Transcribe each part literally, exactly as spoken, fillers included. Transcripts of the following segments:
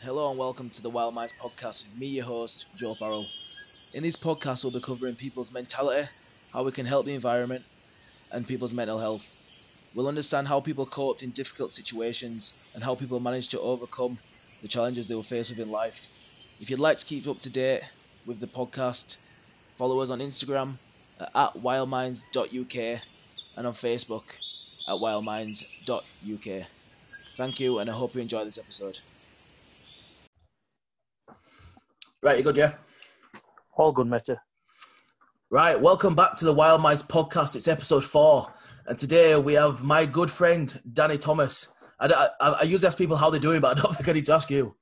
Hello and welcome to the Wild Minds podcast with me, your host, Joe Farrell. In these podcasts, we'll be covering people's mentality, how we can help the environment, and people's mental health. We'll understand how people coped in difficult situations and how people managed to overcome the challenges they were faced with in life. If you'd like to keep up to date with the podcast, follow us on Instagram at wildminds dot U K and on Facebook at wildminds dot U K. Thank you, and I hope you enjoy this episode. Right, you good, yeah? All good, matey. Right, welcome back to the Wild Minds podcast. It's episode four, and today we have my good friend, Danny Thomas. I, I, I usually ask people how they're doing, but I don't think I need to ask you.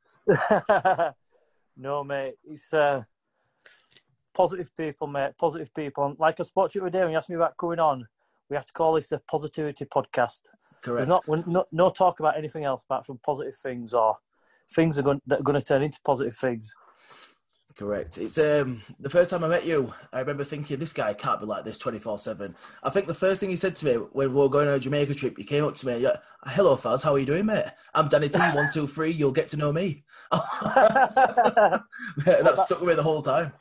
No, mate. It's uh, positive people, mate. Positive people. And like I spoke to you today when you asked me about coming on, we have to call this a positivity podcast. Correct. There's not no, no talk about anything else apart from positive things or things are going, that are going to turn into positive things. Correct. It's um the first time I met you, I remember thinking, this guy can't be like this twenty-four seven. I think the first thing he said to me when we were going on a Jamaica trip, he came up to me, yeah, hello, Faz, how are you doing, mate? I'm Danny T, one, two, three, you'll get to know me. That well, stuck with me the whole time.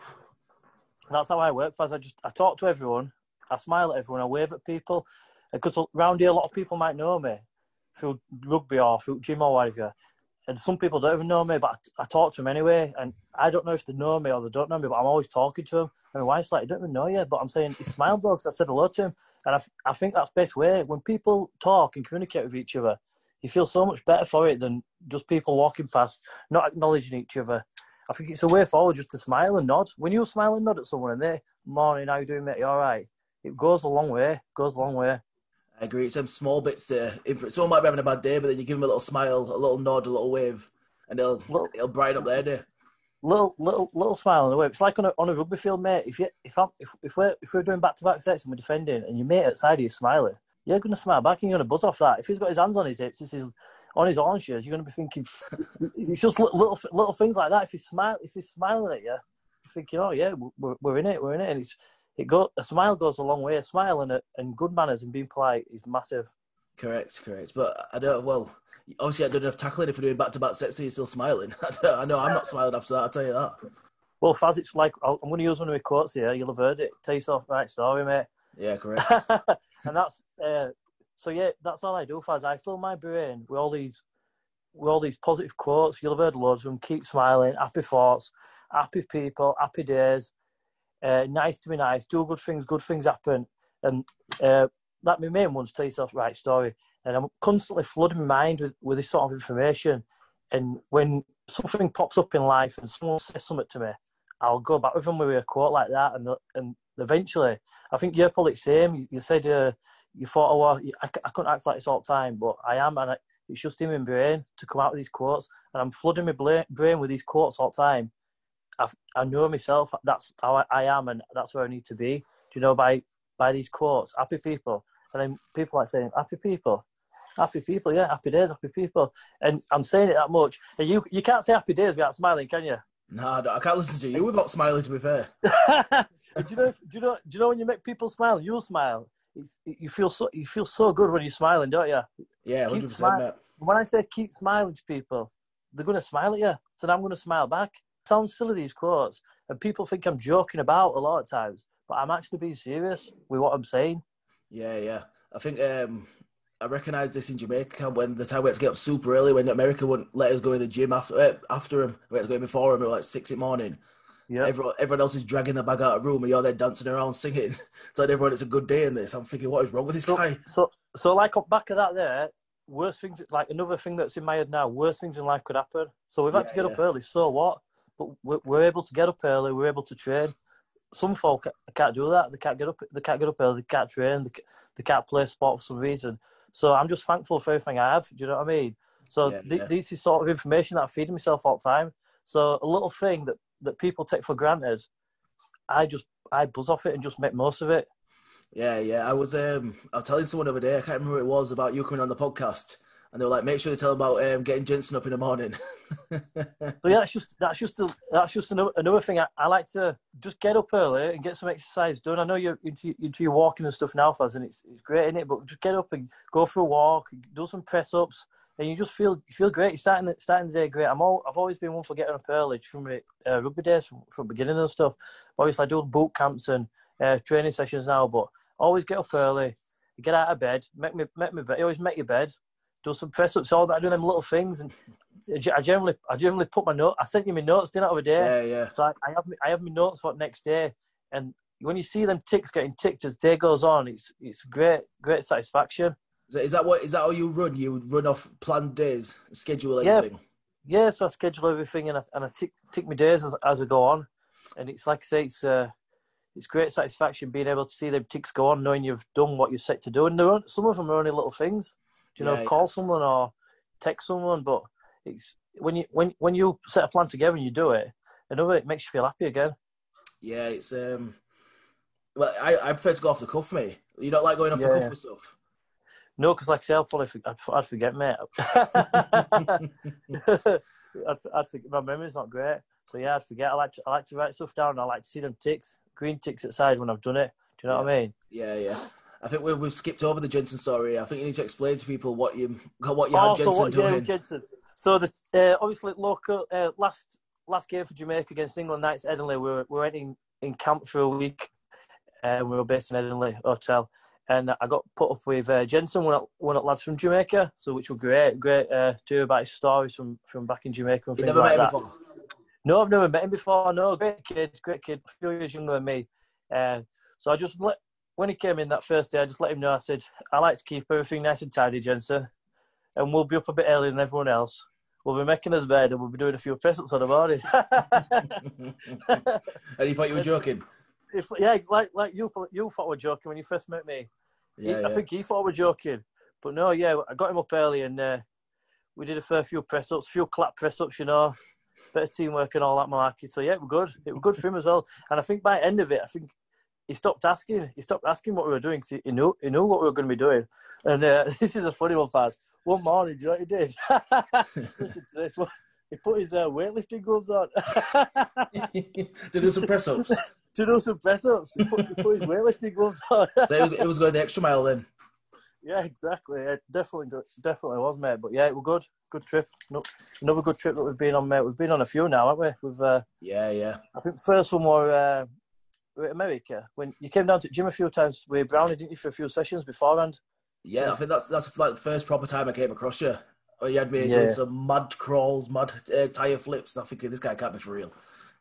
That's how I work, Faz. I just, I talk to everyone, I smile at everyone, I wave at people. Because around here, a lot of people might know me through rugby or through gym or whatever. And some people don't even know me, but I, I talk to them anyway. And I don't know if they know me or they don't know me, but I'm always talking to them. And my wife's like, I don't even know you. But I'm saying, he smiled though, because I said hello to him. And I, I think that's the best way. When people talk and communicate with each other, you feel so much better for it than just people walking past, not acknowledging each other. I think it's a way forward just to smile and nod. When you smile and nod at someone and they, morning, how you doing, mate? You all right? It goes a long way. It goes a long way. I agree. It's some small bits to improve. Someone might be having a bad day, but then you give them a little smile, a little nod, a little wave, and they'll little, it'll brighten up their day. Little, little, little smile in a way. It's like on a on a rugby field, mate. If you if I'm if if we're if we're doing back to back sets and we're defending, and your mate outside you is smiling, you're gonna smile back and you're gonna buzz off that. If he's got his hands on his hips, this is on his haunches, you're gonna be thinking. It's just little little things like that. If he's smile, if he's smiling at you, you're thinking, oh yeah, we're we're in it, we're in it, and it's it go a smile goes a long way. A smile and a, and good manners and being polite is massive. Correct, correct. But I don't, well, obviously I don't enough tackling if we're doing back-to-back sets, so you're still smiling. I know I'm not smiling after that, I'll tell you that. Well, Faz, it's like, I'm going to use one of my quotes here. You'll have heard it. Tell yourself, right story, mate. Yeah, correct. And that's, uh, so yeah, that's all I do, Faz. I fill my brain with all these, with all these positive quotes. You'll have heard loads of them. Keep smiling, happy thoughts, happy people, happy days, uh, nice to be nice, do good things, good things happen. And, uh, that my main one's tell yourself right story, and I'm constantly flooding my mind with, with this sort of information. And when something pops up in life and someone says something to me, I'll go back with them with a quote like that, and and eventually, I think you're probably the same. You, you said uh, you thought, oh, well, I, I couldn't act like this all the time, but I am, and I, it's just in my brain to come out with these quotes, and I'm flooding my brain with these quotes all the time. I, I know myself. That's how I, I am, and that's where I need to be. Do you know by by these quotes, happy people. And then people like saying, happy people, happy people, yeah, happy days, happy people. And I'm saying it that much. And you you can't say happy days without smiling, can you? No, I can't listen to you without smiling, to be fair. do, you know, do, you know, do you know when you make people smile, you'll smile. It's, you feel so you feel so good when you're smiling, don't you? Yeah, one hundred percent, mate. When I say keep smiling to people, they're going to smile at you. So I'm going to smile back. It sounds silly, these quotes. And people think I'm joking about a lot of times. But I'm actually being serious with what I'm saying. Yeah, yeah. I think um, I recognised this in Jamaica when the time we had to get up super early when America wouldn't let us go in the gym after uh, after him. We had to go in before him at like six in the morning. Yeah. Everyone, everyone else is dragging the bag out of the room and you're there dancing around singing. Telling everyone it's a good day in this. I'm thinking, what is wrong with this so, guy? So, so like on back of that there, worst things, like another thing that's in my head now, worst things in life could happen. So we've had yeah, to get yeah. up early, so what? But we're, we're able to get up early, we're able to train. Some folk can't do that. They can't get up. They can't get up early. They can't train. They, they can't play sport for some reason. So I'm just thankful for everything I have. Do you know what I mean? So yeah, th- yeah. these is sort of information that I'm feeding myself all the time. So a little thing that, that people take for granted, I just I buzz off it and just make most of it. Yeah, yeah. I was um I was telling someone the other day. I can't remember who it was about you coming on the podcast. And they were like, make sure they tell them about um, getting Jensen up in the morning. So yeah, that's just that's just a, that's just another, another thing. I, I like to just get up early and get some exercise done. I know you're into, into your walking and stuff now, Faz, and it's it's great, isn't it? But just get up and go for a walk, do some press ups, and you just feel you feel great. You're starting the, starting the day great. I'm all, I've always been one for getting up early from my uh, rugby days, from, from beginning and stuff. Obviously, I do boot camps and uh, training sessions now, but I always get up early, get out of bed, make me make me bed. You always make your bed, do some press ups. All about doing them little things, and I generally I generally put my note. I sent you my notes didn't I, of a day. Yeah, yeah. So I, I have my, I have my notes for next day, and when you see them ticks getting ticked as day goes on, it's it's great great satisfaction. Is that, is that what is that how you run? You run off planned days, schedule Yeah. everything. Yeah, so I schedule everything and I and I tick tick my days as as I go on, and it's like I say, it's uh, it's great satisfaction being able to see them ticks go on, knowing you've done what you're set to do. And they're, some of them are only little things, you know, Yeah, call yeah. someone or text someone, but it's when you when when you set a plan together and you do it, another it makes you feel happy again. Yeah, it's um. Well, I, I prefer to go off the cuff, mate. You don't like going off Yeah, the cuff yeah. with stuff. No, because like I say, I'll probably I'd, I'd forget, mate. I'd, I'd forget, my memory's not great, so yeah, I'd forget. I like to I like to write stuff down. I like to see them ticks, green ticks outside when I've done it. Do you know Yeah. what I mean? Yeah, yeah. I think we we've skipped over the Jensen story. I think you need to explain to people what you what you had Oh, so Jensen what? Yeah, doing. with Jensen. So the uh, obviously local uh, last last game for Jamaica against England Knights at Edinley. We were we went in, in camp for a week, and we were based in Edinley Hotel. And I got put up with uh, Jensen, one of, one of the lads from Jamaica, so which were great, great uh, to hear about his stories from, from back in Jamaica and You things never like met him that. before? No, I've never met him before. No, great kid, great kid, a few years younger than me. Uh, so I just let, when he came in that first day, I just let him know. I said, I like to keep everything nice and tidy, Jensen, and we'll be up a bit earlier than everyone else. We'll be making us bed and we'll be doing a few press ups on the morning. And he thought you were joking? If, yeah, like like you you thought we were joking when you first met me. Yeah, he, yeah. I think he thought we were joking, but no, yeah, I got him up early and uh, we did a fair few press ups, few clap press ups, you know, bit of teamwork and all that malarkey. So yeah, it was good. It was good for him as well. And I think by the end of it, I think he stopped asking. He stopped asking what we were doing. Cause he knew he knew what we were going to be doing. And uh, this is a funny one, Faz. One morning, do you know what he did? Listen to this. He put his uh, weightlifting gloves on. To do some press ups. To do some press ups. He put, he put his weightlifting gloves on. So it was, it was going the extra mile then. Yeah, exactly. It definitely, definitely was, mate. But yeah, it was good. Good trip. No, another good trip that we've been on, mate. We've been on a few now, haven't we? We've. Uh, Yeah, yeah. I think the first one were uh, we were in America when you came down to the gym a few times with Brownie, didn't you, for a few sessions beforehand? Yeah, I think that's that's like the first proper time I came across you. Or you had me Yeah. doing some mad crawls, mad uh, tire flips. And I'm thinking, this guy can't be for real.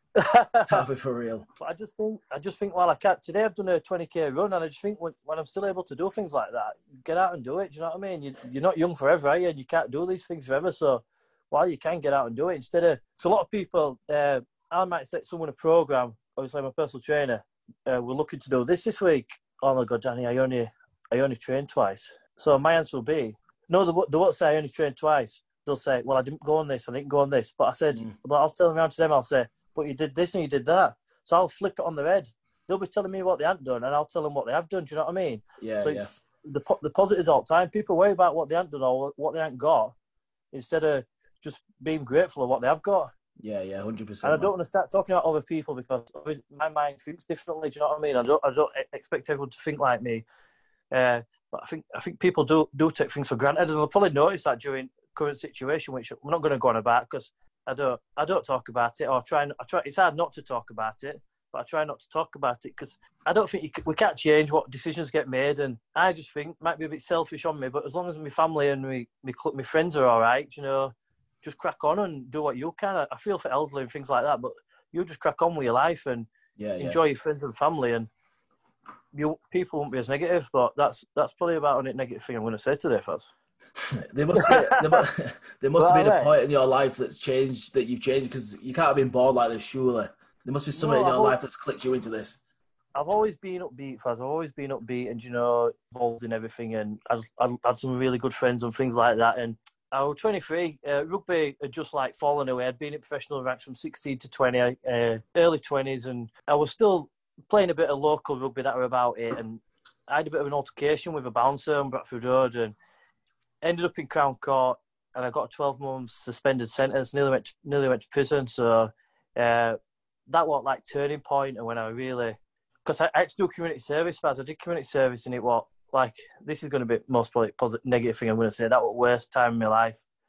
Can't be for real. But I just think, I just think, while I can't today, I've done a twenty k run, and I just think when, when I'm still able to do things like that, get out and do it. Do you know what I mean? You, you're not young forever, are you? And you can't do these things forever. So while you can get out and do it, instead of, because a lot of people, uh, I might set someone a program. Obviously, I'm a personal trainer. Uh, we're looking to do this this week. Oh my God, Danny, I only, I only trained twice. So my answer will be, no, they, they won't say I only trained twice. They'll say, well, I didn't go on this, I didn't go on this. But I said, Mm. but I'll tell them around to them, I'll say, but you did this and you did that. So I'll flip it on their head. They'll be telling me what they haven't done, and I'll tell them what they have done. Do you know what I mean? Yeah, so yeah. it's the po- the positives all the time. People worry about what they haven't done or what they haven't got instead of just being grateful of what they have got. Yeah, yeah, one hundred percent. And I don't want to start talking about other people because my mind thinks differently. Do you know what I mean? I don't I don't expect everyone to think like me. Uh, but I think I think people do do take things for granted, and they'll probably notice that during current situation, which I'm not going to go on about because I don't I don't talk about it, or try I try. It's hard not to talk about it, but I try not to talk about it because I don't think you can, we can't change what decisions get made, and I just think might be a bit selfish on me, but as long as my family and my my, my friends are all right, you know, just crack on and do what you can. I, I feel for elderly and things like that, but you just crack on with your life and yeah, yeah. enjoy your friends and family, and you people won't be as negative. But that's that's probably about only negative thing I'm going to say today, Faz. There must be there must, there must have Well, been a right. point in your life that's changed, that you've changed, because you can't have been born like this, surely. There must be something No, in your I've life that's clicked you into this. I've always been upbeat, Faz. I've always been upbeat and, you know, involved in everything. And I've, I've had some really good friends and things like that. And I was twenty-three. Uh, rugby had just, like, fallen away. I'd been in professional ranks from sixteen to twenty, uh, early twenties. And I was still playing a bit of local rugby that were about it. And I had a bit of an altercation with a bouncer on Bradford Road and ended up in Crown Court. And I got a twelve month suspended sentence, nearly went to, nearly went to prison. So uh, that was, like, turning point. And when I really... Because I, I had to do community service, Faz. I did community service, and it was like, this is going to be most probably positive, negative thing I'm going to say. That was the worst time in my life.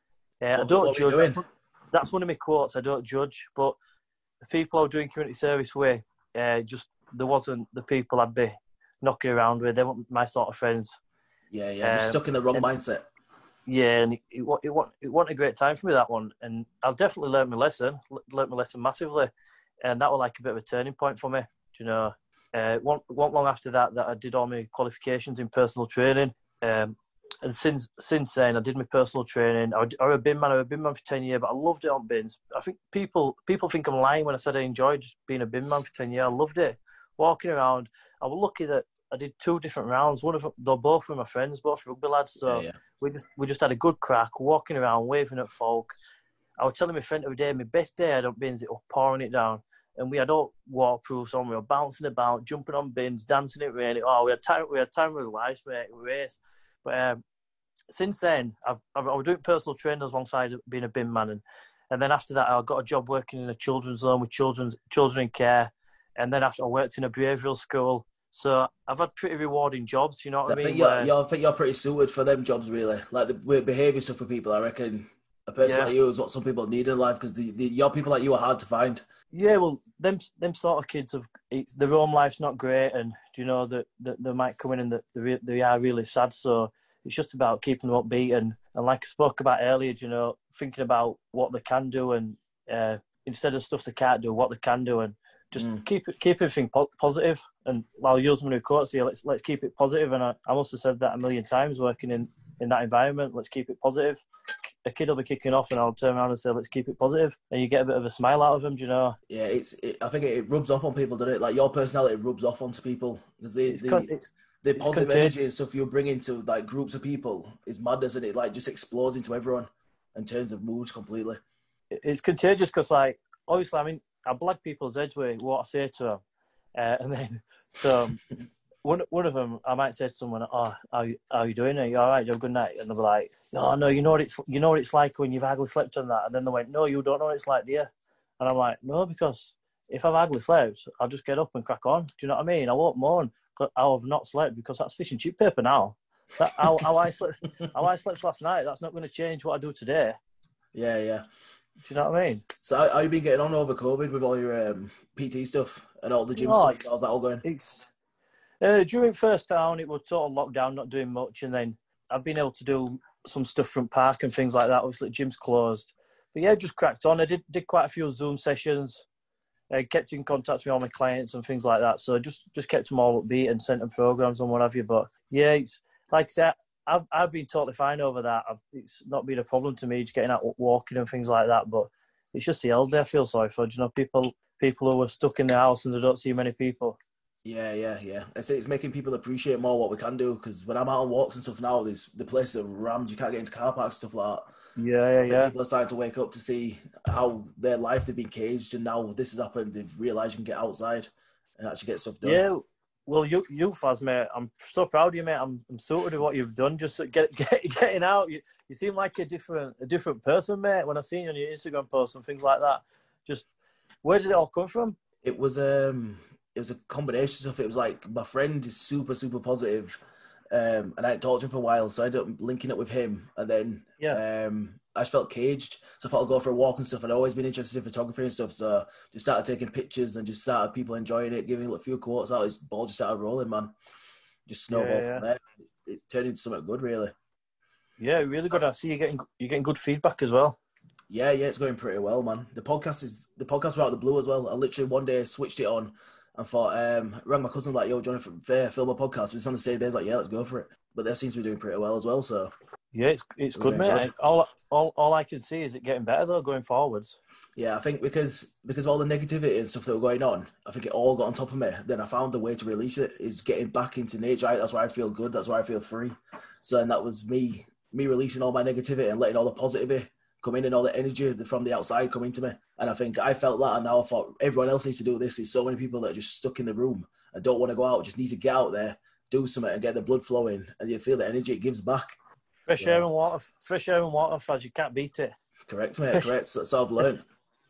Uh, I What, don't what are we judge. doing? That's one of my quotes. I don't judge, but the people who are doing community service way, uh, just there wasn't the people I'd be knocking around with. They weren't my sort of friends. Yeah, yeah, just Um, stuck in the wrong and, mindset. Yeah, and it, it, wa- it, wa- it wasn't a great time for me, that one. And I've definitely learned my lesson, l- learned my lesson massively. And that was like a bit of a turning point for me. Do you know, uh, one, one long after that, that I did all my qualifications in personal training. Um, and since since then, I did my personal training. I was a bin man. I was a bin man for ten years, but I loved it on bins. I think people people think I'm lying when I said I enjoyed being a bin man for ten years. I loved it. Walking around, I was lucky that I did two different rounds. One of them, they're both with my friends, both rugby lads. So Yeah, yeah. we just we just had a good crack, walking around, waving at folk. I was telling my friend every day, my best day I had on bins, it was pouring it down. And we had all waterproofs on, we were bouncing about, jumping on bins, dancing in it, really. Oh, we had time, we had time with life, mate, we race. But um, since then, I've, I've, I was doing personal training alongside being a bin man. And, and then after that, I got a job working in a children's home with children's, children in care. And then after I worked in a behavioural school. So I've had pretty rewarding jobs, you know what So I I mean? think you're, Where, you're, I think you're pretty suited for them jobs, really. Like the with behaviour stuff for people, I reckon a person Yeah. like you is what some people need in life because the, the your people like you are hard to find. Yeah, well, them them sort of kids have it's, their home life's not great, and you know that that they might come in and that they, they are really sad. So it's just about keeping them upbeat and, and like I spoke about earlier, you know, thinking about what they can do and uh, instead of stuff they can't do, what they can do, and just Mm. keep it keep everything po- positive. And while using my new quotes here, let's let's keep it positive. And I, I must have said that a million times working in. in that environment, let's keep it positive. A kid will be kicking off and I'll turn around and say, let's keep it positive. And you get a bit of a smile out of them, do you know? Yeah, it's. It, I think it, it rubs off on people, doesn't it? Like your personality rubs off onto people because the It's, the, con- it's, the it's positive contagious. energy and stuff you bring into like groups of people is madness, and it like just explodes into everyone and turns the moods completely. It's contagious because, like, obviously, I mean, I blag people's heads with what I say to them. Uh, and then, so one one of them, I might say to someone, "Oh, how you, how you doing? Are you all right? You have a good night?" And they'll be like, "Oh no, you know what it's you know what it's like when you've hardly slept on that." And then they went, "No, you don't know what it's like, do you?" And I'm like, "No, because if I've hardly slept, I'll just get up and crack on. Do you know what I mean? I won't moan how I've not slept because that's fish and chip paper now. That how, how I slept how I slept last night. That's not going to change what I do today. Yeah, yeah. Do you know what I mean?" So how, how you been getting on over COVID with all your um, P T stuff and all the gym Oh, stuff? it's, How's that all going? it's uh, during first town, it was total lockdown, not doing much, and then I've been able to do some stuff from park and things like that. Obviously, gym's closed, but yeah, just cracked on. I did did quite a few Zoom sessions. I kept in contact with all my clients and things like that. So just just kept them all upbeat and sent them programs and what have you. But yeah, it's like I said, I've I've been totally fine over that. I've, it's not been a problem to me just getting out walking and things like that. But it's just the elderly I feel sorry for. Do you know, people people who are stuck in the house and they don't see many people. Yeah, yeah, yeah. I say it's making people appreciate more what we can do because when I'm out on walks and stuff now, there's the places are rammed. You can't get into car parks, stuff like that. Yeah, I yeah, think yeah. people are starting to wake up to see how their life they've been caged, and now this has happened. They've realised you can get outside and actually get stuff done. Yeah. Well, you, you, Faz, mate, I'm so proud of you, mate. I'm, I'm sorted of what you've done. Just get, get, getting out. You, you seem like a different, a different person, mate. When I seen you on your Instagram posts and things like that, just where did it all come from? It was um, it was a combination of stuff. It was like my friend is super, super positive, um, and I hadn't talked to him for a while, so I ended up linking up with him, and then Yeah. um, I just felt caged, so I thought I'd go for a walk and stuff. I'd always been interested in photography and stuff, so just started taking pictures and just started people enjoying it, giving a few quotes out. This ball just started rolling, man. Just snowballed Yeah, yeah. from there. It's, it's turned into something good, really. Yeah, really good. I see you getting you're getting good feedback as well. Yeah, yeah, it's going pretty well, man. The podcast is the podcast were out of the blue as well. I literally one day switched it on and thought, um, rang my cousin like, "Yo, do you want to film a podcast?" It's on the same day. He's like, "Yeah, let's go for it." But that seems to be doing pretty well as well. So Yeah, it's it's We're good, doing mate. good. All all all I can see is it getting better though, going forwards. yeah, I think because because of all the negativity and stuff that were going on, I think it all got on top of me. Then I found the way to release it is getting back into nature. Right? That's where I feel good. That's where I feel free. So and that was me me releasing all my negativity and letting all the positivity come in and all the energy from the outside come into me. And I think I felt that, and now I thought everyone else needs to do this. There's so many people that are just stuck in the room and don't want to go out, just need to get out there, do something and get the blood flowing, and you feel the energy it gives back. Fresh So- air and water, fresh air and water, Faz, you can't beat it. Correct, mate, correct. So, so I've learned.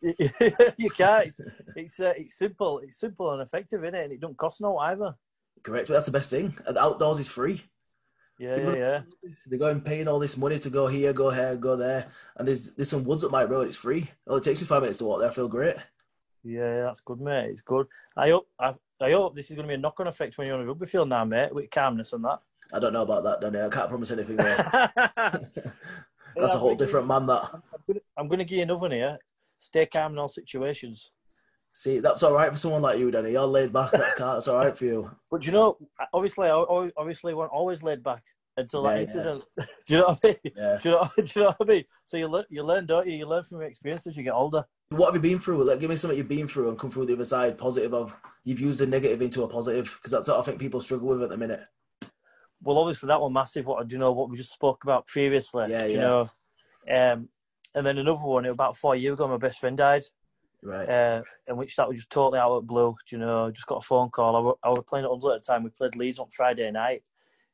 You can't. It's it's, uh, it's simple. It's simple and effective, isn't it? And it don't cost no either. Correct, but that's the best thing. And outdoors is free. Yeah, yeah, yeah. They're going paying all this money to go here, go here, go there, and there's there's some woods up my road. It's free. Well, it takes me five minutes to walk there. I feel great. Yeah, that's good, mate. It's good. I hope I, I hope this is going to be a knock-on effect when you're on a rugby field now, mate, with calmness and that. I don't know about that, Danny. I can't promise anything there. That's a whole different man, that. I'm going to give you another one here. Stay calm in all situations. See, that's all right for someone like you, Danny. You're laid back. That's, that's all right for you. But you know, obviously, I obviously weren't always laid back until that Yeah, incident. Do you know what I mean? Yeah. Do you know, do you know what I mean? So you learn, you learn, don't you? You learn from your experience as you get older. What have you been through? Like, give me something you've been through and come through the other side positive of. You've used a negative into a positive, because that's what I think people struggle with at the minute. Well, obviously that one massive. What do you know? What we just spoke about previously. Yeah, you yeah. know, um, and then another one. About four years ago, my best friend died. Right. Uh, in which that was just totally out of the blue. Do you know? Just got a phone call. I were, I was playing at Hunslet at the time. We played Leeds on Friday night.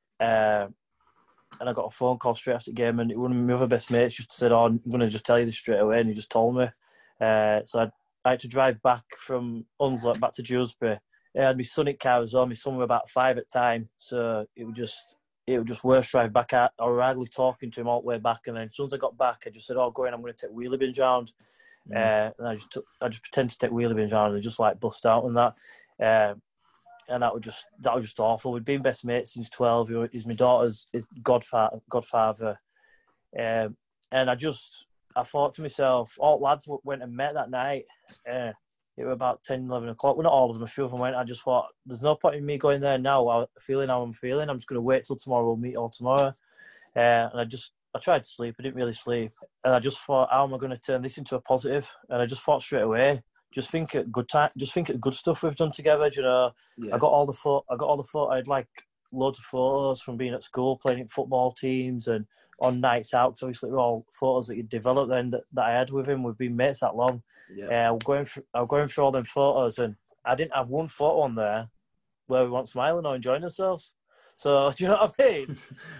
Uh, and I got a phone call straight after the game, and one of my other best mates just said, "Oh, I'm going to just tell you this straight away," and he just told me. Uh, so I, I had to drive back from Hunslet back to Dewsbury. I had my son in car as well. My son was about five at the time, so it was just it was just worse drive back. I, I was hardly talking to him all the way back, and then as soon as I got back, I just said, "Oh, go in. I'm going to take wheelie bins round." Mm. Uh, and I just took, I just pretended to take wheelie bins round and just like bust out and that. Uh, And that was just that was just awful. We'd been best mates since twelve. He's my daughter's godfather. godfather. Um, and I just, I thought to myself, all lads went and met that night. Uh, it was about ten, eleven o'clock. Well, not all of them, a few of them went. I just thought, there's no point in me going there now. I'm feeling how I'm feeling. I'm just going to wait till tomorrow. We'll meet all tomorrow. Uh, and I just, I tried to sleep. I didn't really sleep. And I just thought, how am I going to turn this into a positive? And I just thought straight away, Just think at good time. Just think at good stuff we've done together. You know, yeah. I got all the photo. I got all the photo. I had like loads of photos from being at school, playing in football teams, and on nights out. Because obviously, they're all photos that you developed then that, that I had with him. We've been mates that long. Yeah. Uh, I was going through. I was going through all them photos, and I didn't have one photo on there where we weren't smiling or enjoying ourselves. So do you know what I mean?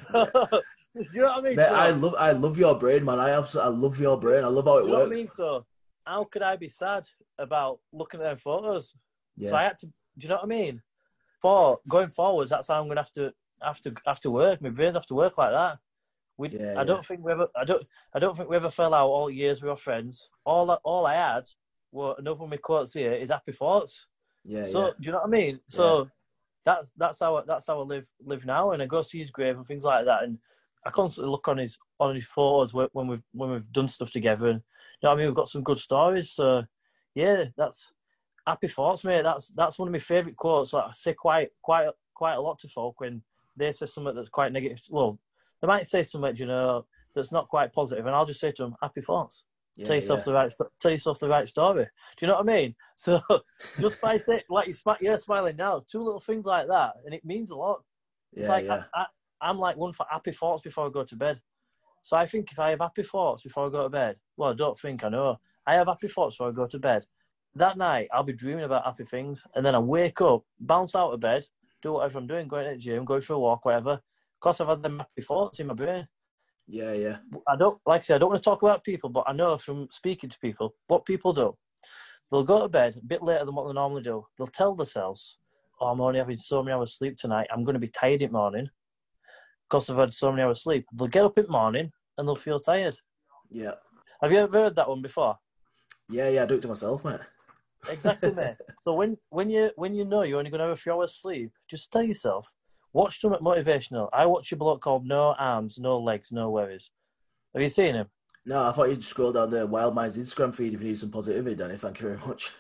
do you know what I mean? Mate, I love. I love your brain, man. I absolutely. I love your brain. I love how it do you works. Know what I mean? So how could I be sad about looking at them photos? Yeah. So I had to. Do you know what I mean? For going forwards, that's how I'm going to have to have to have to work. My brains have to work like that. We, yeah, I don't yeah. think we ever. I don't. I don't think we ever fell out all years with our friends. All all I had were another of my quotes here is happy thoughts. Yeah. So yeah. do you know what I mean? So yeah. that's that's how that's how I live live now, and I go see his grave and things like that, and I constantly look on his on his photos when we've when we've done stuff together, and you know what I mean. We've got some good stories. So yeah, that's. Happy thoughts, mate. That's that's one of my favourite quotes. Like I say quite quite quite a lot to folk when they say something that's quite negative. Well, they might say something, you know, that's not quite positive, and I'll just say to them, "Happy thoughts." Yeah, tell yourself yeah. the right tell yourself the right story. Do you know what I mean? So just by saying, like you smi- you're smiling now, two little things like that, and it means a lot. It's yeah, like yeah. I, I, I'm like one for happy thoughts before I go to bed. So I think if I have happy thoughts before I go to bed, well, I don't think I know. I have happy thoughts before I go to bed. That night, I'll be dreaming about happy things, and then I wake up, bounce out of bed, do whatever I'm doing, going to the gym, going for a walk, whatever. Because I've had them happy thoughts in my brain. Yeah, yeah. I don't, like I said, I don't want to talk about people, but I know from speaking to people, what people do. They'll go to bed a bit later than what they normally do. They'll tell themselves, oh, I'm only having so many hours sleep tonight. I'm going to be tired in the morning because I've had so many hours sleep. They'll get up in the morning and they'll feel tired. Yeah. Have you ever heard that one before? Yeah, yeah, I do it to myself, mate. Exactly, mate. So when, when you when you know you're only going to have a few hours sleep, just tell yourself, watch something motivational. I watch a bloke called No Arms, No Legs, No Worries. Have you seen him? No, I thought you'd scroll down the Wild Minds Instagram feed if you need some positivity, Danny. Thank you very much.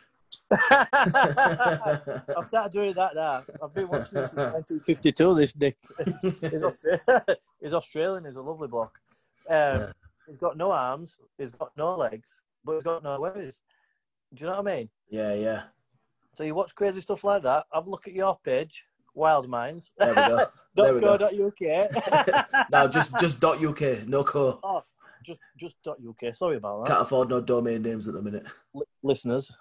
I've started doing that now. I've been watching this since nineteen fifty-two, this Nick. He's, he's, Australian. he's Australian, he's a lovely bloke. Um, yeah. He's got no arms, he's got no legs, but he's got no worries. Do you know what I mean? Yeah, yeah. So you watch crazy stuff like that, have a look at your page, Wild Minds. There we go. dot co dot uk. No, just just dot .uk, no co. Oh, just just dot .uk. Sorry about that. Can't afford no domain names at the minute. L- listeners.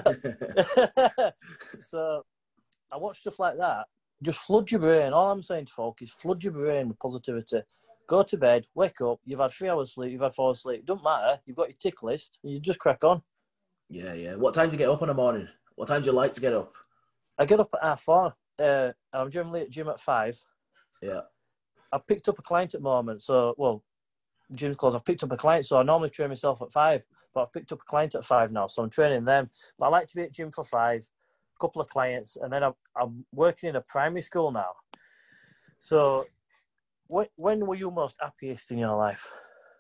So I watch stuff like that. Just flood your brain. All I'm saying to folk is flood your brain with positivity. Go to bed, wake up, you've had three hours sleep, you've had four hours sleep. Don't matter. You've got your tick list, and you just crack on. Yeah, yeah. What time do you get up in the morning? What time do you like to get up? I get up at half four. Uh, I'm generally at gym at five. Yeah. I've picked up a client at the moment. So, well, gym's closed. I've picked up a client. So I normally train myself at five, but I've picked up a client at five now. So I'm training them. But I like to be at gym for five, a couple of clients, and then I'm, I'm working in a primary school now. So when, when were you most happiest in your life?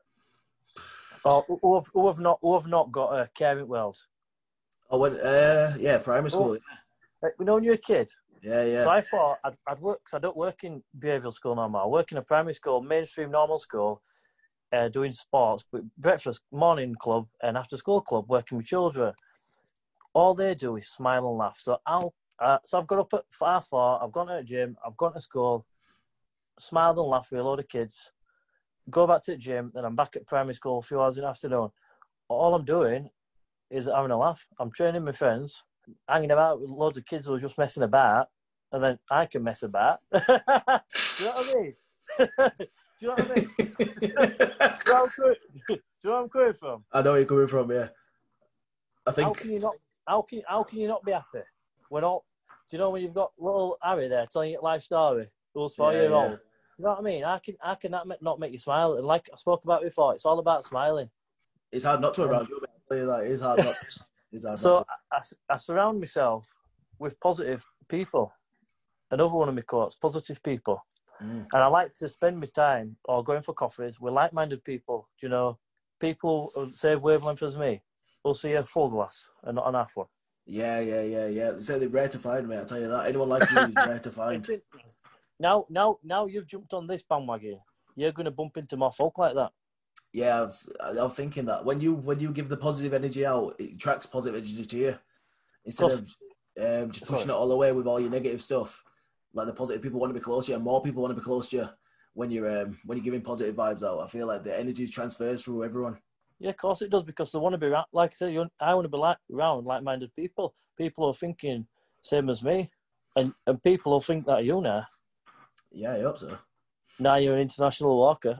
Or who have, who have not who have not got a caring world? I went, uh, yeah, primary school. Oh, you know when you're a kid? Yeah, yeah. So I thought I'd, I'd work, because I don't work in behavioural school no more. I work in a primary school, mainstream normal school, uh, doing sports, but breakfast, morning club and after school club, working with children. All they do is smile and laugh. So I'll, uh, so I've got up at half four, I've gone to the gym, I've gone to school, smiled and laughed with a load of kids, go back to the gym, then I'm back at primary school a few hours in the afternoon. All I'm doing is having a laugh. I'm training my friends, hanging about with loads of kids who are just messing about, and then I can mess about. Do you know what I mean? Do you know what I mean? Do you know where I'm coming from? I know where you're coming from, yeah. I think... How can you not, how can, how can you not be happy? When all, do you know when you've got little Harry there telling you a life story, who's four Yeah, year yeah. old? You know what I mean? How can, how can that not make you smile? And like I spoke about before, it's all about smiling. It's hard not to around you, mate. Like, it's hard not to. It's hard So not to. I, I surround myself with positive people. Another one of my quotes, positive people. Mm. And I like to spend my time or going for coffees with like-minded people. Do you know, people who same wavelength as me will see a full glass and not an half one. Yeah, yeah, yeah, yeah. It's certainly rare to find, mate. I tell you that. Anyone like you is rare to find. Now, now, now you've jumped on this bandwagon. You're going to bump into more folk like that. Yeah, I was, I'm thinking that when you when you give the positive energy out, it attracts positive energy to you. Instead of um, just pushing Sorry. it all away with all your negative stuff. Like the positive people want to be close to you, and more people want to be close to you when you're um, when you're giving positive vibes out. I feel like the energy transfers through everyone. Yeah, of course it does, because they want to be, like I said, you, I want to be like, around like-minded people. People are thinking same as me, and and people will think that you now. Yeah, I hope so. Now you're an international walker.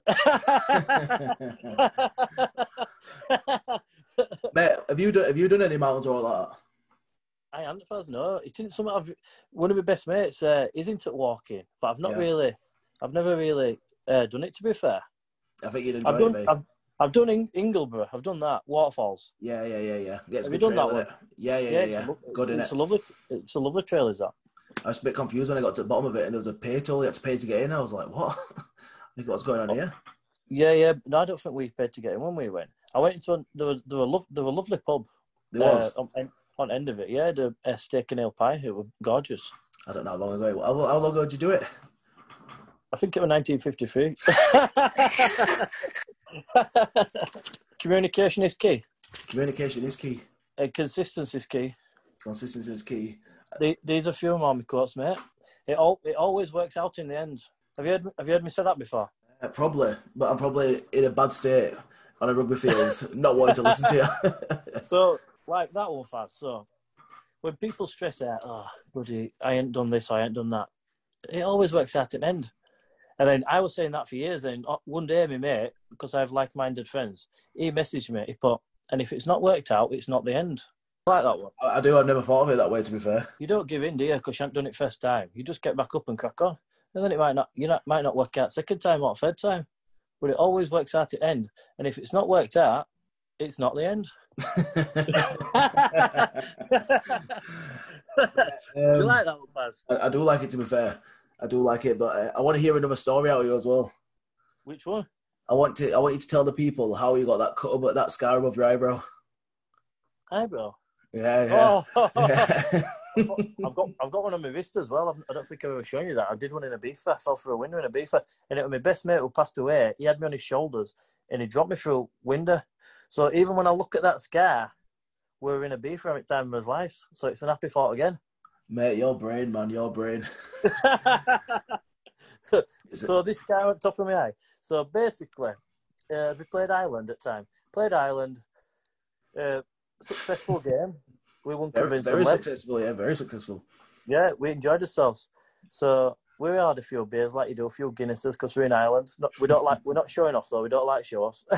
Mate, have you done have you done any mountains or all that? I haven't, as no. It isn't something I've. One of my best mates uh, is into walking, but I've not Yeah. really. I've never really uh, done it. To be fair, I think you'd enjoy I've done. it, mate. I've, I've done in Ingleborough. I've done that waterfalls. Yeah, yeah, yeah, yeah. yeah it's Have a you good done trail, that innit? Yeah, yeah, yeah, it's yeah. A, lo- Good, it's, it's innit? a lovely. It's a lovely trail. Is that? I was a bit confused when I got to the bottom of it and there was a pay toll. You had to pay to get in. I was like, what? I think what's going on here? Yeah, yeah. No, I don't think we paid to get in when we went. I went into a, there were there were, lo- there were a lovely pub. There was. Uh, on, on end of it. Yeah, the uh, steak and ale pie. It were gorgeous. I don't know how long ago. How, how long ago did you do it? I think it was nineteen fifty-three. Communication is key. Communication is key. And consistency is key. Consistency is key. The, these are a few more my quotes, mate. It all it always works out in the end. Have you heard Have you heard me say that before? Uh, probably, but I'm probably in a bad state on a rugby field, not wanting to listen to you. So, like that one, fast. So, when people stress out, oh, bloody, I ain't done this, I ain't done that, it always works out in the end. And then I was saying that for years. And one day, my mate, because I have like-minded friends, he messaged me. He put, and if it's not worked out, it's not the end. I like that one. I, I do. I've never thought of it that way, to be fair. You don't give in, do you? Because you haven't done it first time. You just get back up and crack on. And then it might not, you know, might not work out second time or third time. But it always works out at the end. And if it's not worked out, it's not the end. Do you like that one, Baz? I, I do like it, to be fair. I do like it, but uh, I want to hear another story out of you as well. Which one? I want to. I want you to tell the people how you got that cut above that scar above your eyebrow. Eyebrow. Yeah, yeah. Oh, yeah. I've got I've got one on my wrist as well. I don't think I've ever shown you that. I did one in a beefer. I fell through a window in a beefer, and it was my best mate who passed away. He had me on his shoulders, and he dropped me through a window. So even when I look at that scar, we were in a beefer at the time of his life. So it's an happy thought again. Mate, your brain, man, your brain. So this guy on top of my eye. So basically, uh, we played Ireland at the time. Played Ireland. Uh, successful game. We won Very, convincingly. very successful, yeah, very successful. Yeah, we enjoyed ourselves. So we had a few beers, like you do, a few Guinnesses, because we're in Ireland. Not, we don't like. We're not showing off though. We don't like show offs.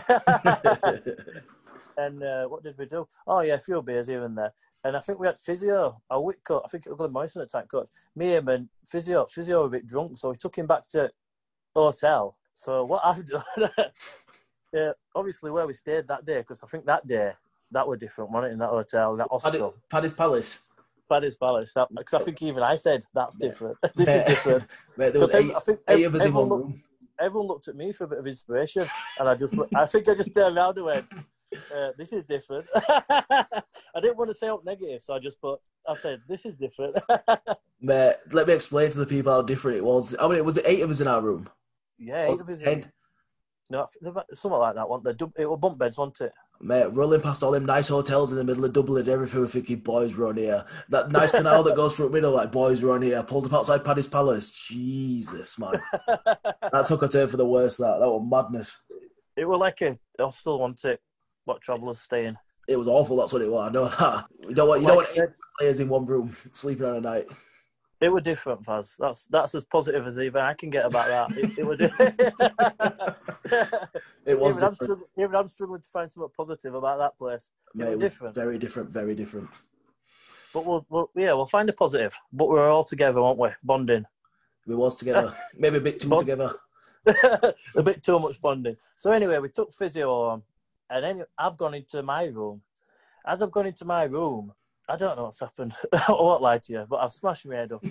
And uh, what did we do? Oh yeah, a few beers here and there. And I think we had physio, our wit coach. I think it was Glenn Morrison at the time coach. Me, him, and physio. Physio were a bit drunk, so we took him back to hotel. So what I've done, yeah, obviously where we stayed that day, because I think that day that were different, wasn't it, in that hotel, in that hostel. Paddy, Paddy's Palace. Paddy's Palace. Because I think even I said that's Mate. different. this Mate. is different. Mate, there was Because eight, I think eight of us in everyone one looked, room. everyone looked at me for a bit of inspiration, and I just, I think I just turned around and went, uh, "This is different." I didn't want to say out negative, so I just put, I said, "This is different." Mate, let me explain to the people how different it was. I mean, it was the eight of us in our room. yeah, eight of us in. No, something like that. One, it were bunk beds, wasn't it? Mate, rolling past all them nice hotels in the middle of Dublin and everything, we're thinking, boys, we're on here. That nice canal that goes through the middle, like, boys, we're on here. Pulled up outside Paddy's Palace. Jesus, man. That took a turn for the worst, that. That was madness. It was like a hostel, wasn't it? What travellers staying. It was awful, that's what it was. I know that. You don't want, you Like don't want I said, eight players in one room sleeping on a night. it were different, Faz. That's that's as positive as even I can get about that. It, it were different. It was even, I'm different. struggling, even I'm struggling to find something positive about that place. It Mate, was it was different. very different, very different. But we'll, we'll, yeah, we'll find a positive. But we're all together, won't we? Bonding. We was together. Maybe a bit too Bond- together. a bit too much bonding. So anyway, we took physio on, and then I've gone into my room. As I've gone into my room, I don't know what's happened. I won't lie to you, but I've smashed my head up.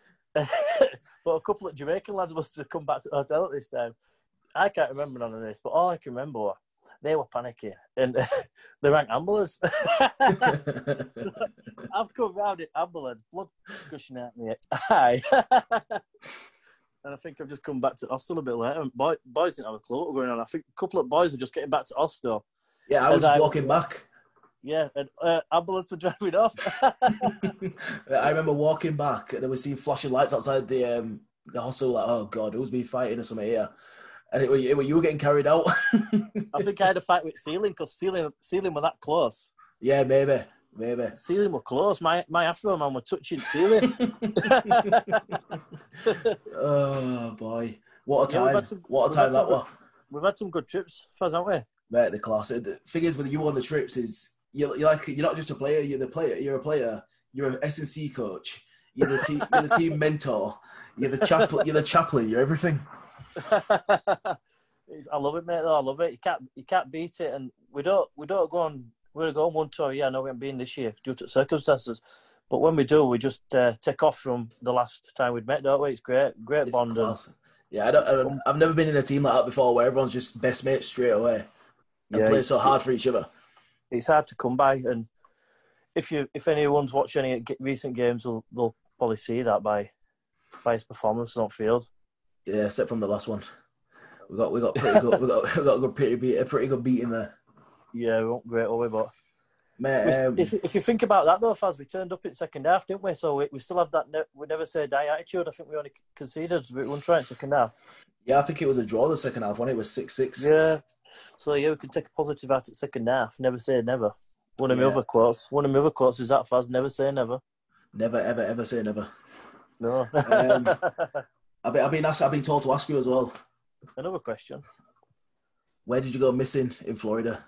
But a couple of Jamaican lads must have come back to the hotel at this time. I can't remember none of this, but all I can remember was they were panicking and they rang ambulance. So I've come round in ambulance, blood gushing out my eye. And I think I've just come back to hostel a bit later. Boy, boys didn't have a clue what was going on. I think a couple of boys were just getting back to hostel. Yeah, I was As just I- walking back. Yeah, and uh, ambulance were driving off. I remember walking back and then we seen flashing lights outside the um, the hostel. Like, oh God, who's been fighting or something here? And it was, it was you were getting carried out. I think I had a fight with Ceiling because Ceiling, Ceiling were that close. Yeah, maybe, maybe. Ceiling were close. My my Afro man were touching Ceiling. Oh boy, what a Yeah, we've time! had some- what a we've time had that some was. We've had some good trips, Faz, haven't we? Mate, the class. The thing is with you on the trips is you're, you're like you're not just a player. You're the player. You're a player. You're an S and C coach. You're the team. You're the team mentor. You're the chaplain. You're the chaplain. You're everything. It's- I love it, mate. Though I love it. You can't you can't beat it, and we don't we don't go on. We're going one tour. Yeah, I know we haven't been this year due to circumstances, but when we do, we just uh, take off from the last time we'd met, don't we? It's great, great It's bond. And class. Yeah, I don't, I don't, I've never been in a team like that before where everyone's just best mates straight away and Yeah, play it's- so hard for each other. it's hard to come by, and if you if anyone's watched any g- recent games, they'll, they'll probably see that by by his performances on field. Yeah, except from the last one. We got we got pretty good we got we got a good pretty beat a pretty good beat in there. Yeah, we weren't great, were we? But Mate, um, if if you think about that though, Faz, we turned up in second half, didn't we? So we, we still have that. Ne- we never say die attitude. I think we only conceded. We won try in second half. yeah, I think it was a draw the second half when it was six six. Yeah. So yeah, we can take a positive out at second half. Never say never. One of my Yeah. other quotes. One of my other quotes is that, Faz. Never say never. Never ever ever say never. No. Um, I've been I've been asked I've been told to ask you as well. Another question. Where did you go missing in Florida?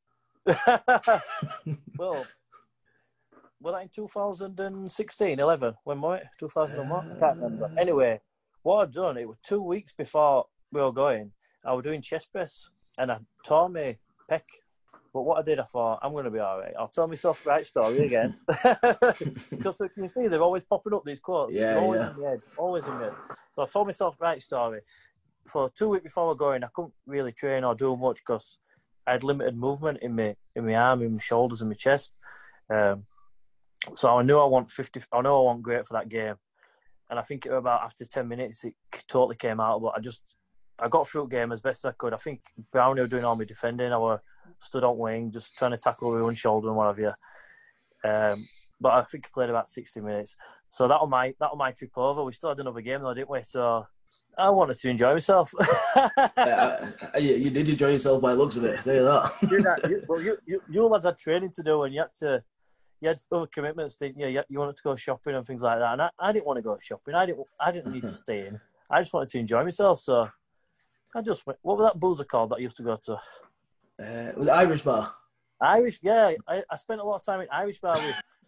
Well, was that in two thousand sixteen, eleven? When was it? two thousand one? I can't remember. Anyway, what I'd done, it was two weeks before we were going, I was doing chest press and I tore my pec. But what I did, I thought, I'm going to be all right. I'll tell myself the right story again. Because you can see, they're always popping up, these quotes. Yeah, they're always yeah. in my head. Always in my head. So I told myself the right story. For two weeks before we were going, I couldn't really train or do much because I had limited movement in my in my arm, in my shoulders, and my chest. Um, so I knew I want fifty. I know I want great for that game, and I think it was about after ten minutes it totally came out. But I just I got through the game as best I could. I think Brownie were doing all my defending. I were stood on wing, just trying to tackle with one shoulder and what have you. Um, but I think I played about sixty minutes. So that was my that was my trip over. We still had another game though, didn't we? So I wanted to enjoy myself. uh, you, you did enjoy yourself by the looks of it. Tell you that. you, know, you, well, you, you, you lads had training to do, and you had to, you had other commitments, didn't you? You, you wanted to go shopping and things like that, and I, I didn't want to go shopping. I didn't, I didn't need to stay in. I just wanted to enjoy myself. So I just went. What was that boozer called that I used to go to? Uh, it was Irish bar. Irish, yeah. I, I spent a lot of time in Irish bar with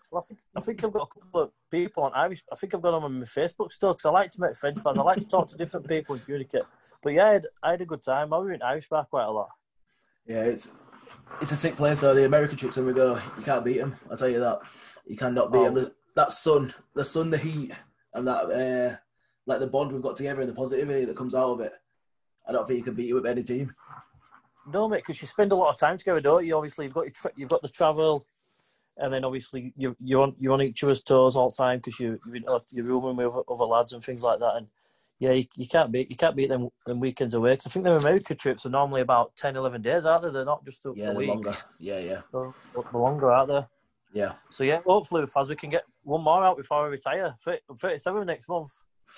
Well, I think I think I've got a couple of people on Irish. I think I've got them on my Facebook still because I like to make friends. Fans. I like to talk to different people and communicate. But yeah, I had, I had a good time. I was in Irish bar quite a lot. Yeah, it's it's a sick place though. The American trips when we go, you can't beat them. I'll tell you that. You cannot beat Oh. them. The, that sun, the sun, the heat, and that uh, like the bond we've got together and the positivity that comes out of it. I don't think you can beat it with any team. No, mate, because you spend a lot of time together, don't you? Obviously, you've got your tra- you've got the travel, and then obviously you you're on you're on each other's toes all the time because you you're, in, you're rooming with other, other lads and things like that. And yeah, you, you can't beat you can't beat them, them weekends away. Because I think them America trips are normally about ten, eleven days, aren't they? They're not just a, Yeah, a the week. longer. Yeah, yeah, They're, they're longer, aren't they? yeah. So yeah, hopefully with us we can get one more out before I retire. I'm thirty-seven next month.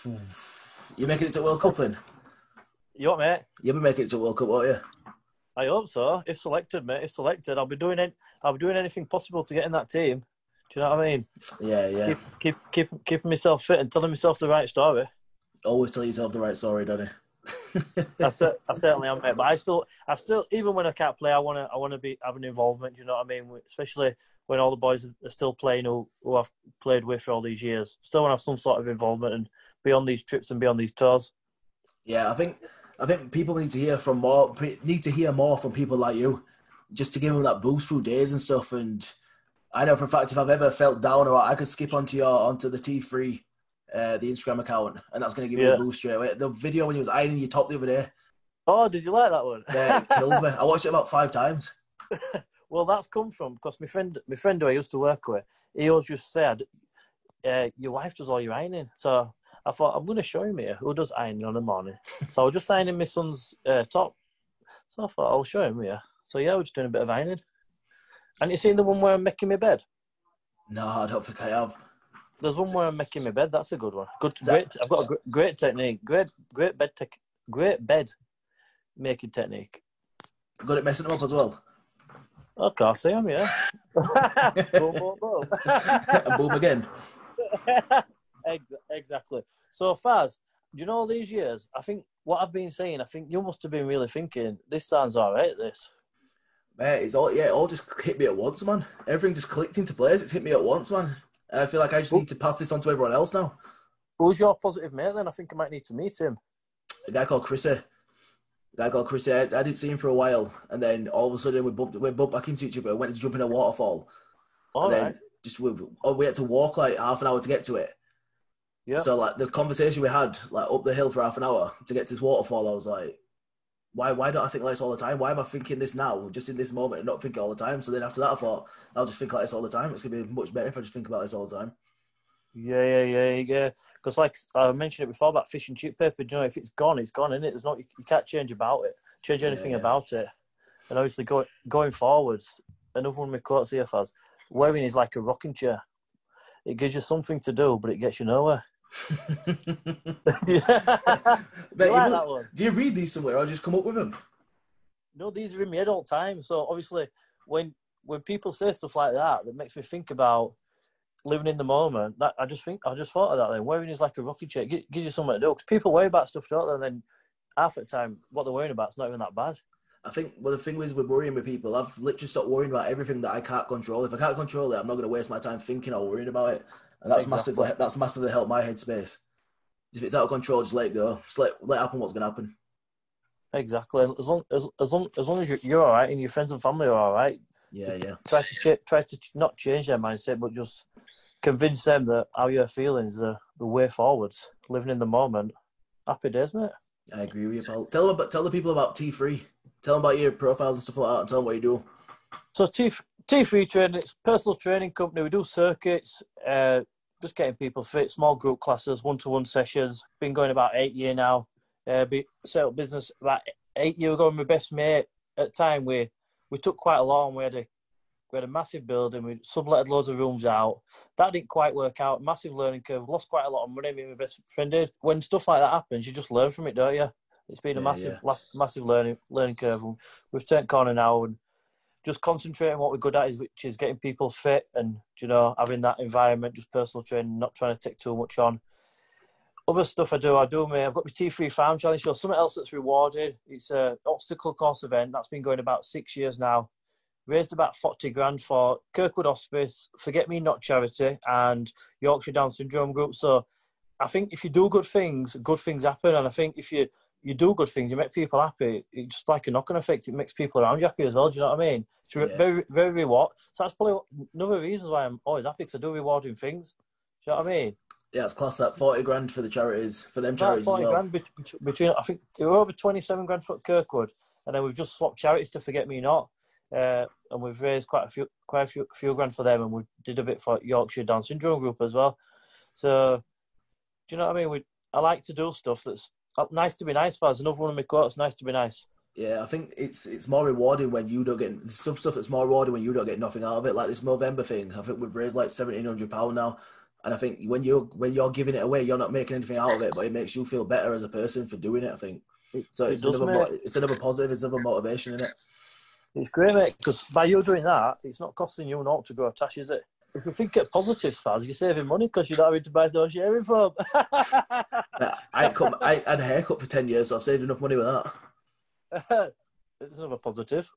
You making it to World Cup then? You what, mate? You'll be making it to World Cup, won't you? I hope so. If selected, mate. If selected, I'll be doing it. I'll be doing anything possible to get in that team. Do you know what I mean? Yeah, yeah. Keep, keep, keep, keeping myself fit and telling myself the right story. Always tell yourself the right story, don't you? That's it. I certainly am, mate. But I still, I still, even when I can't play, I want to, I want to be having involvement. Do you know what I mean? Especially when all the boys are still playing who, who I've played with for all these years. Still want to have some sort of involvement and be on these trips and be on these tours. Yeah, I think I think people need to hear from more need to hear more from people like you, just to give them that boost through days and stuff. And I know for a fact if I've ever felt down or I could skip onto your onto the T three, uh, the Instagram account, and that's going to give Yeah. me a boost straight away. The video when you was ironing your top the other day, Oh, did you like that one? uh, it killed me. I watched it about five times. Well, that's come from because my friend, my friend who I used to work with, he always just said, uh, "Your wife does all your ironing." So I thought I'm going to show him here who does ironing on the morning. So I was just ironing my son's uh, top. So I thought I'll show him here. So yeah, we're just doing a bit of ironing. And you seen the one where I'm making my bed? No, I don't think I have. There's one where I'm making my bed. That's a good one. Good, That- great. I've got a gr- great technique. Great, great bed, tech, great bed making technique. Good at messing them up as well. Of course I am, yeah. boom, boom, boom. And boom again. Ex- exactly. So, Faz, do you know all these years? I think what I've been saying, I think you must have been really thinking, this sounds all right, this. Mate, it's all yeah, it all just hit me at once, man. Everything just clicked into place. It's hit me at once, man. And I feel like I just need to pass this on to everyone else now. Who's your positive mate then? I think I might need to meet him. A guy called Chrissy. A guy called Chrissy. I, I didn't see him for a while, and then all of a sudden we bumped, we bumped back into each other. Went to jump in a waterfall. All and right. then just we, oh, we had to walk like half an hour to get to it. Yeah. So like the conversation we had like up the hill for half an hour to get to this waterfall, I was like, why why don't I think like this all the time? Why am I thinking this now, just in this moment, and not think it all the time? So then after that, I thought I'll just think like this all the time. It's gonna be much better if I just think about this all the time. Yeah, yeah, yeah, yeah. Because like I mentioned it before about fish and chip paper, you know, if it's gone, it's gone, isn't it? There's not, you, you can't change about it, change anything Yeah, yeah. about it. And obviously go, going forwards, another one of my quotes here, Faz, wearing is like a rocking chair. It gives you something to do, but it gets you nowhere. Do you, Mate, you you like will- that one? do you read these somewhere or just come up with them? No, these are in my head all the time. So obviously, when when people say stuff like that, that makes me think about living in the moment. That I just think I just thought of that. Then wearing is like a rocking chair. It gives you something to do because people worry about stuff, don't they? And then half the time, what they're worrying about is not even that bad. I think well the thing is with worrying with people, I've literally stopped worrying about everything that I can't control. If I can't control it, I'm not going to waste my time thinking or worrying about it, and that's Exactly. massively that's massively helped my headspace. If it's out of control, just let it go. Just let let happen what's going to happen. Exactly. As long as as long as long as you're, you're all right and your friends and family are all right, Yeah, yeah, try to ch- try to ch- not change their mindset, but just convince them that how you're feeling is the, the way forwards. Living in the moment. Happy days, mate. I agree with you, pal. Tell them about tell the people about T three. Tell them about your profiles and stuff like that, and tell them what you do. So T T three training, it's a personal training company. We do circuits, uh, just getting people fit, small group classes, one-to-one sessions. Been going about eight years now. Uh, be, set up business about eight years ago with my best mate. At the time, we we took quite a long. We had a we had a massive building. We subletted loads of rooms out. That didn't quite work out. Massive learning curve. Lost quite a lot of money. Me and my best friend did. When stuff like that happens, you just learn from it, don't you? It's been a Yeah, massive, yeah. last, massive learning learning curve. We've turned corner now and just concentrating on what we're good at, is which is getting people fit and, you know, having that environment, just personal training, not trying to take too much on. Other stuff I do, I do, mate. I've got my T three Farm Challenge show, something else that's rewarded. It's an obstacle course event that's been going about six years now. raised about forty grand for Kirkwood Hospice, Forget Me Not Charity, and Yorkshire Down Syndrome Group. So I think if you do good things, good things happen. And I think if you, you do good things, you make people happy, it's just like a knock-on effect. It makes people around you happy as well. Do you know what I mean? It's re- Yeah. very, very reward. So that's probably another reason why I'm always happy, because I do rewarding things. Do you know what I mean? Yeah, it's class that forty grand for the charities, for them About charities forty as well. grand bet- between, I think we were over twenty-seven grand for Kirkwood, and then we've just swapped charities to Forget Me Not, uh, and we've raised quite a few, quite a few, few grand for them, and we did a bit for Yorkshire Down Syndrome Group as well. So, do you know what I mean? We, I like to do stuff that's nice to be nice. For us, another one of my quotes: "Nice to be nice." Yeah, I think it's it's more rewarding when you don't get there's some stuff that's more rewarding when you don't get nothing out of it. Like this Movember thing, I think we've raised like seventeen hundred pound now, and I think when you when you're giving it away, you're not making anything out of it, but it makes you feel better as a person for doing it. I think so. It It's does, another mate. mo- it's another positive. It's another motivation in it. It's great, mate, because by you doing that, it's not costing you naught to grow a tash, is it? If you think of positives, Faz, you're saving money because you're not having to buy no sharing foam. But I ain't cut, I had a haircut for ten years, so I've saved enough money with that. It's another positive.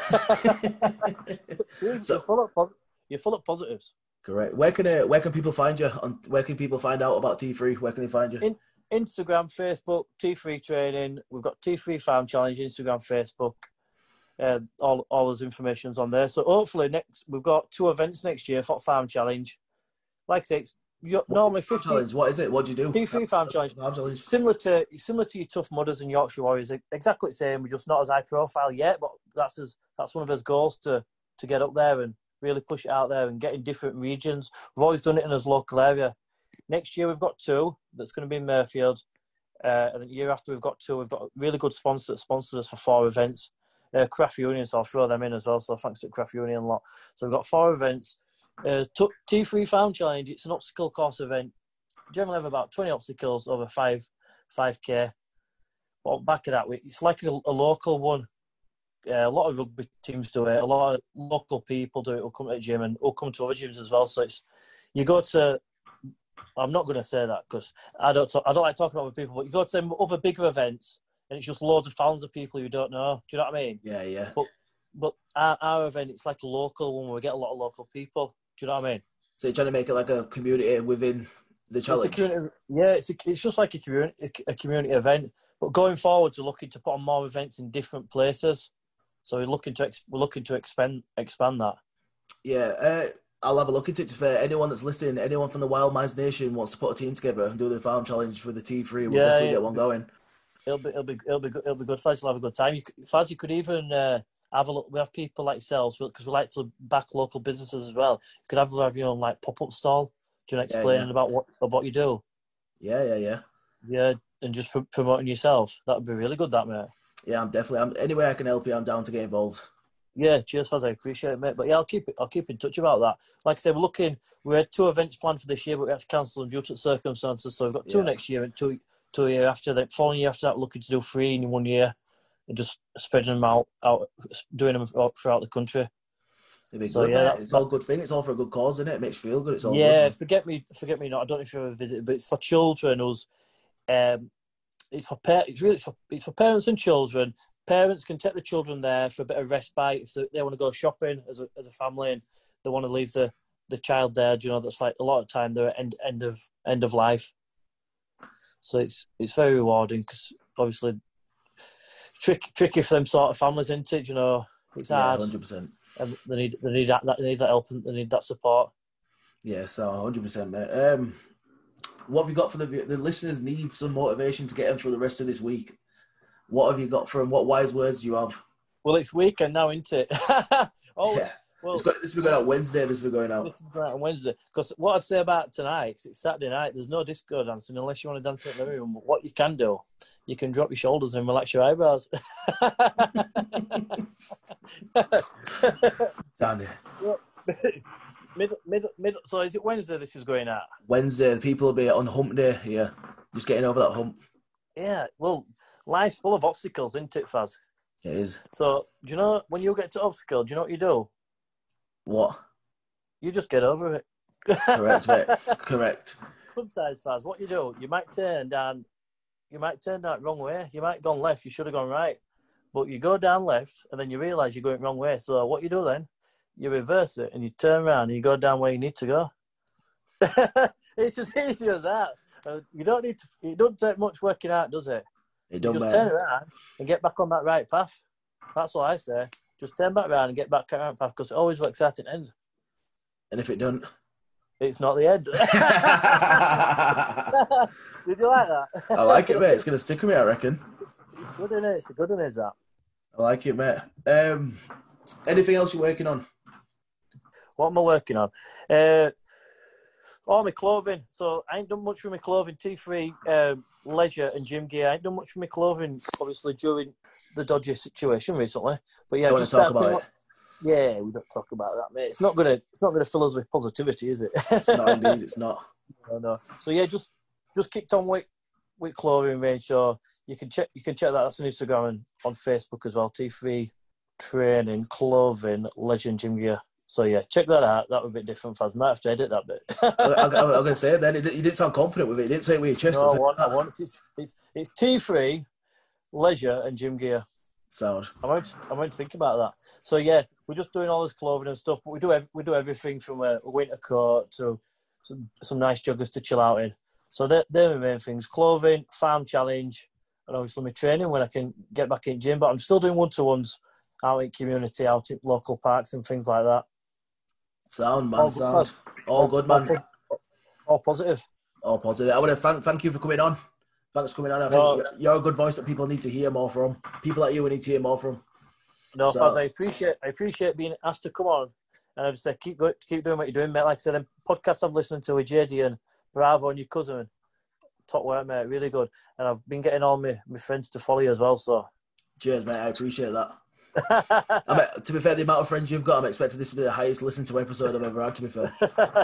So- you're, full of, po- you're full of positives. Correct. Where can uh, where can people find you? On, where can people find out about T three? Where can they find you? In- Instagram, Facebook, T three Training. We've got T three Farm Challenge, Instagram, Facebook. Uh, all all those information's on there. So hopefully next we've got two events next year for Farm Challenge. Like I say, it's you're normally Farm fifty. challenge. What is it? What do you do? T three Farm Challenge. Farm challenge. Similar to similar to your Tough Mudders and Yorkshire Warriors, exactly the same. We're just not as high profile yet, but that's as that's one of his goals to to get up there and really push it out there and get in different regions. We've always done it in his local area. Next year we've got two. That's going to be in Murfield, uh, and the year after we've got two. We've got a really good sponsor that sponsored us for four events. Uh, Craft Union, so I'll throw them in as well. So thanks to Craft Union a lot. So we've got four events. Uh, T three Farm Challenge. It's an obstacle course event. Generally have about twenty obstacles over five five k. But on back of that, it's like a, a local one. Uh, a lot of rugby teams do it. A lot of local people do it. Will come to the gym and will come to other gyms as well. So it's you go to. I'm not going to say that because I don't. Talk, I don't like talking about other people. But you go to them other bigger events and it's just loads of thousands of people you don't know. Do you know what I mean? Yeah, yeah. But but our, our event, it's like a local one where we get a lot of local people. Do you know what I mean? So you're trying to make it like a community within the challenge. It's a community, yeah, it's a, it's just like a community a community event. But going forward, we're looking to put on more events in different places. So we're looking to ex, we're looking to expand expand that. Yeah, uh, I'll have a look into it. For anyone that's listening, anyone from the Wild Minds Nation wants to put a team together and do the farm challenge with the T three, we'll Yeah, definitely yeah. get one going. It'll be it'll be it'll be good. It'll be good. Faz will have a good time. You, could- Faz, you could even uh, have a look. We have people like yourselves because we like to back local businesses as well. You could have have your own like pop up stall. Do you know, Yeah, explaining yeah. about what about what you do? Yeah, yeah, yeah. Yeah, and just pro- promoting yourself. That would be really good, that mate. Yeah, I'm definitely. I'm, any way I can help you, I'm down to get involved. Yeah, cheers, Faz. I appreciate it, mate. But yeah, I'll keep it. I'll keep in touch about that. Like I said, we're looking. We had two events planned for this year, but we had to cancel them due to circumstances. So we've got two Yeah. next year and two two a year after. The following year after that, we're looking to do three in one year, and just spreading them out, out doing them throughout the country. It'd be So, good, yeah, mate. that- It's all good thing. It's all for a good cause, isn't it? It makes you feel good. It's all yeah, good. forget me, forget me not. I don't know if you've ever visited, but it's for children. Who's, um, it's for pa- It's really it's for, it's for parents and children. Parents can take the children there for a bit of respite if they, they want to go shopping as a as a family and they want to leave the, the child there. Do you know, that's like a lot of time they're at end end of end of life. So it's it's very rewarding because obviously tricky tricky for them sort of families, isn't it? You know, it's Yeah, hard. hundred percent. And they need they need that, that they need that help and they need that support. Yeah, so hundred percent, mate. Um, what have you got for the the listeners? Need some motivation to get them through the rest of this week. What have you got for them? What wise words do you have? Well, it's weekend now, isn't it? oh, Yeah. well, It's got, this will be going out Wednesday. This will be going out. this is going out on Wednesday. Because what I'd say about tonight, 'cause it's Saturday night, there's no disco dancing unless you want to dance in the room. But what you can do, you can drop your shoulders and relax your eyebrows. Down there. So, middle, middle, middle. So is it Wednesday this is going out? Wednesday, the people will be on hump day here. Just getting over that hump. Yeah, well, life's full of obstacles, isn't it, Faz? It is. So, do you know, when you get to obstacle, do you know what you do? What? You just get over it. Correct, mate. Correct. Sometimes, Faz, what you do, you might turn down, you might turn down the wrong way. You might have gone left, you should have gone right. but you go down left and then you realise you're going the wrong way. So what you do then, you reverse it and you turn around and you go down where you need to go. It's as easy as that. Uh, you don't need to. It don't take much working out, does it? It You don't just matter. turn around and get back on that right path. That's what I say. Just turn back around and get back on that right path because it always works out in the end. And if it don't, It's not the end. I Did you like that? like it, mate. It's gonna stick with me, I reckon. It's good, isn't it? It's a good one, is that? I like it, mate. Um, anything else you're working on? What am I working on? Uh, all my clothing. So I ain't done much with my clothing. T three, um, leisure and gym gear. I ain't done much with my clothing, obviously, during the dodgy situation recently. But yeah, Don't just want to talk started about putting it. what- Yeah, we don't talk about that, mate. It's not gonna, it's not gonna fill us with positivity, is it? It's not indeed. It's not. No, no. So yeah, just, just kicked on with, with clothing range. So you can check, you can check that. That's on Instagram and on Facebook as well. T three training, clothing, leisure and gym gear. So yeah, check that out. That would be different. Fans might have to edit that bit. I, I, I was gonna say it then. You didn't sound confident with it. You didn't say it with your chest. No, I Is it? want, I want it. It's, it's, it's T three, leisure and gym gear. Sound. I won't, I won't think about that. So yeah, we're just doing all this clothing and stuff, but we do, ev- we do everything from a winter coat to some, some nice joggers to chill out in. So they're, they're the main things: clothing, farm challenge, and obviously my training when I can get back in gym. But I'm still doing one-to-ones out in community, out in local parks and things like that. Sound, man. All good, Sound. lads. All good, man. All, all positive. All positive. I want to thank thank you for coming on. Thanks for coming on. I think No. you're, you're a good voice that people need to hear more from. People like you, we need to hear more from. No, So- Faz, I appreciate I appreciate being asked to come on, and I've said keep go, keep doing what you're doing, mate. Like I said, the podcasts I'm listening to with J D and Bravo and your cousin, top work, mate. Really good, and I've been getting all my, my friends to follow you as well. So, Cheers, mate. I appreciate that. I mean, to be fair, the amount of friends you've got, I'm expecting this to be the highest listened to episode I've ever had, to be fair.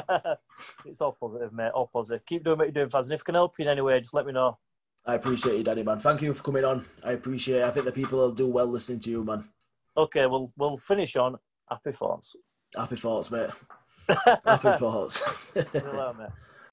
it's all positive, mate. All positive. Keep doing what you're doing, Faz, and if I can help you in any way, just let me know. I appreciate you, Daddy, man. Thank you for coming on. I appreciate it. I think the people will do well listening to you, man. Okay, we'll we'll finish on happy thoughts. Happy thoughts, mate. Happy thoughts. See you later, mate.